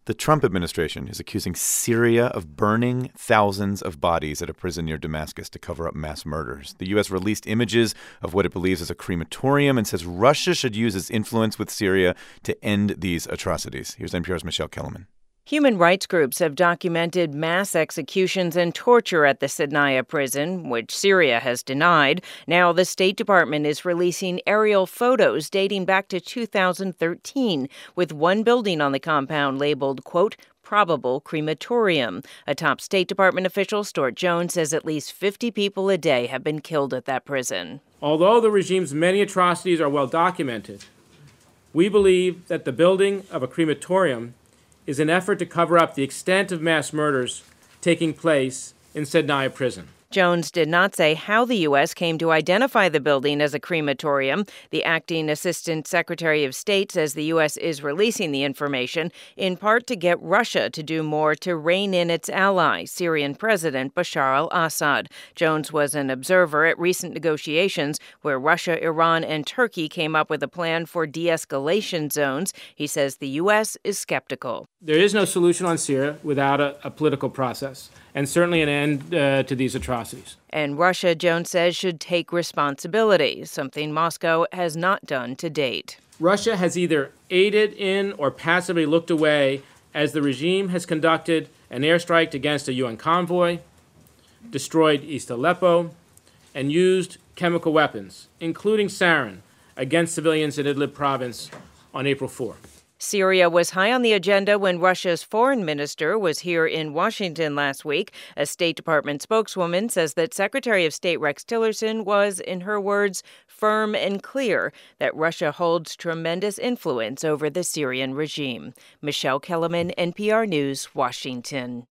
The Trump administration is accusing Syria of burning thousands of bodies at a prison near Damascus to cover up mass murders. The U.S. released images of what it believes is a crematorium and says Russia should use its influence with Syria to end these atrocities. Here's NPR's Michelle Kellerman. Human rights groups have documented mass executions and torture at the Saydnaya prison, which Syria has denied. Now the State Department is releasing aerial photos dating back to 2013, with one building on the compound labeled, quote, probable crematorium. A top State Department official, Stuart Jones, says at least 50 people a day have been killed at that prison. Although the regime's many atrocities are well documented, we believe that the building of a crematorium is an effort to cover up the extent of mass murders taking place in Saydnaya prison. Jones did not say how the U.S. came to identify the building as a crematorium. The acting Assistant Secretary of State says the U.S. is releasing the information in part to get Russia to do more to rein in its ally, Syrian President Bashar al-Assad. Jones was an observer at recent negotiations where Russia, Iran, and Turkey came up with a plan for de-escalation zones. He says the U.S. is skeptical. There is no solution on Syria without a political process, and certainly an end to these atrocities. And Russia, Jones says, should take responsibility, something Moscow has not done to date. Russia has either aided in or passively looked away as the regime has conducted an airstrike against a UN convoy, destroyed East Aleppo, and used chemical weapons, including sarin, against civilians in Idlib province on April 4. Syria was high on the agenda when Russia's foreign minister was here in Washington last week. A State Department spokeswoman says that Secretary of State Rex Tillerson was, in her words, firm and clear that Russia holds tremendous influence over the Syrian regime. Michelle Kellerman, NPR News, Washington.